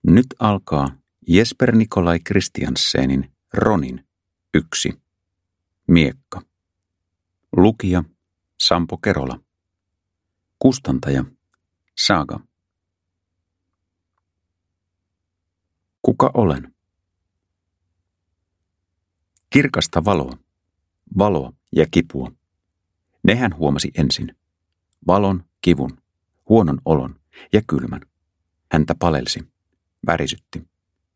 Nyt alkaa Jesper Nikolai Kristiansenin Ronin 1. Miekka. Lukija Sampo Kerola. Kustantaja Saga. Kuka olen? Kirkasta valoa ja kipua. Ne hän huomasi ensin. Valon, kivun, huonon olon ja kylmän. Häntä palelsi, värisytti.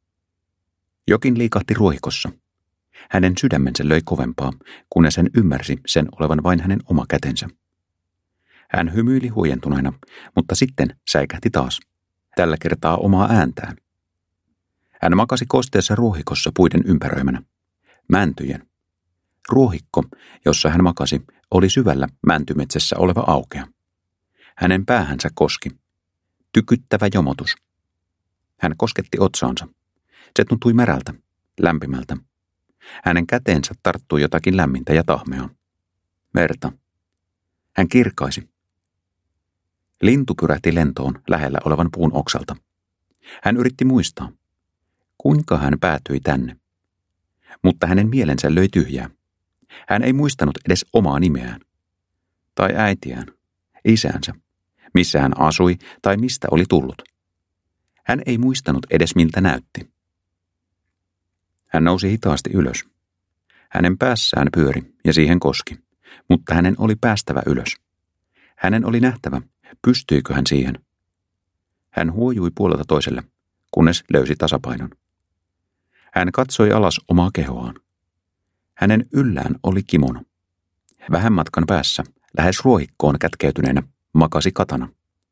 Jokin liikahti ruohikossa. Hänen sydämensä löi kovempaa, kunnes hän ymmärsi sen olevan vain hänen oma kätensä. Hän hymyili huojentuneena, mutta sitten säikähti taas, tällä kertaa omaa ääntään. Hän makasi kosteessa ruohikossa puiden ympäröimänä. Mäntyjen. Ruohikko, jossa hän makasi, oli syvällä mäntymetsässä oleva aukea. Hänen päähänsä koski. Tykyttävä jomotus. Hän kosketti otsaansa. Se tuntui märältä, lämpimältä. Hänen käteensä tarttui jotakin lämmintä ja tahmeaa. Verta. Hän kirkaisi. Lintu pyrähti lentoon lähellä olevan puun oksalta. Hän yritti muistaa, kuinka hän päätyi tänne. Mutta hänen mielensä löi tyhjää. Hän ei muistanut edes omaa nimeään. Tai äitiään, isäänsä, missä hän asui tai mistä oli tullut. Hän ei muistanut edes miltä näytti. Hän nousi hitaasti ylös. Hänen päässään pyöri ja siihen koski, mutta hänen oli päästävä ylös. Hänen oli nähtävä, pystyykö hän siihen. Hän huojui puolelta toiselle, kunnes löysi tasapainon. Hän katsoi alas omaa kehoaan. Hänen yllään oli kimono. Vähän matkan päässä, lähes ruohikkoon kätkeytyneenä, makasi katana.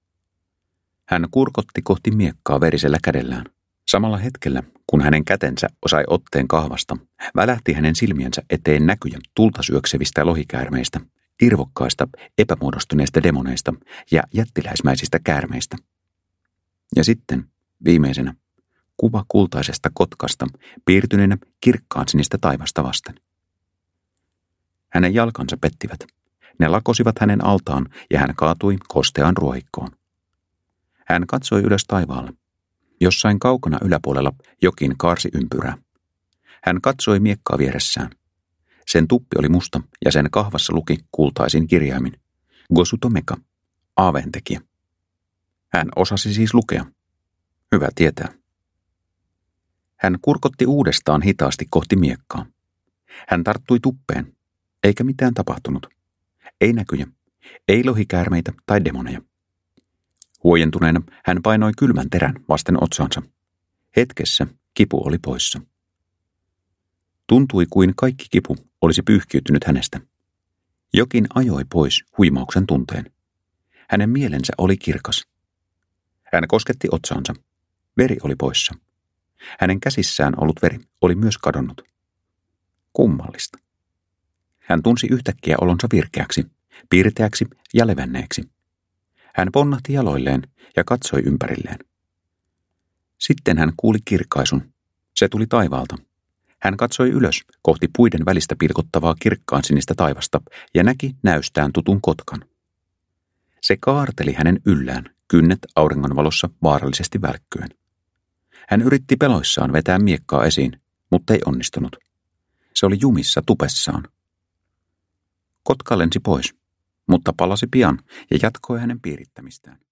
Hän kurkotti kohti miekkaa verisellä kädellään. Samalla hetkellä, kun hänen kätensä osai otteen kahvasta, välähti hänen silmiensä eteen näkyjä tulta syöksevistä lohikäärmeistä, irvokkaista, epämuodostuneista demoneista ja jättiläismäisistä käärmeistä. Ja sitten, viimeisenä, kuva kultaisesta kotkasta, piirtyneenä kirkkaan sinistä taivasta vasten. Hänen jalkansa pettivät. Ne lakosivat hänen altaan ja hän kaatui kosteaan ruohikkoon. Hän katsoi ylös taivaalle. Jossain kaukana yläpuolella jokin kaarsi ympyrää. Hän katsoi miekkaa vieressään. Sen tuppi oli musta ja sen kahvassa luki kultaisin kirjaimin. Gosutomeka, aaveentekijä. Hän osasi siis lukea. Hyvä tietää. Hän kurkotti uudestaan hitaasti kohti miekkaa. Hän tarttui tuppeen, eikä mitään tapahtunut. Ei näkyjä, ei lohikäärmeitä tai demoneja. Huojentuneena hän painoi kylmän terän vasten otsaansa. Hetkessä kipu oli poissa. Tuntui kuin kaikki kipu olisi pyyhkiytynyt hänestä. Jokin ajoi pois huimauksen tunteen. Hänen mielensä oli kirkas. Hän kosketti otsaansa. Veri oli poissa. Hänen käsissään ollut veri oli myös kadonnut. Kummallista. Hän tunsi yhtäkkiä olonsa virkeäksi, piirteäksi ja levänneeksi. Hän ponnahti jaloilleen ja katsoi ympärilleen. Sitten hän kuuli kirkaisun. Se tuli taivaalta. Hän katsoi ylös kohti puiden välistä pilkottavaa kirkkaan sinistä taivasta ja näki näystään tutun kotkan. Se kaarteli hänen yllään, kynnet auringonvalossa vaarallisesti välkkyen. Hän yritti peloissaan vetää miekkaa esiin, mutta ei onnistunut. Se oli jumissa tupessaan. Kotka lensi pois, mutta palasi pian ja jatkoi hänen piirittämistään.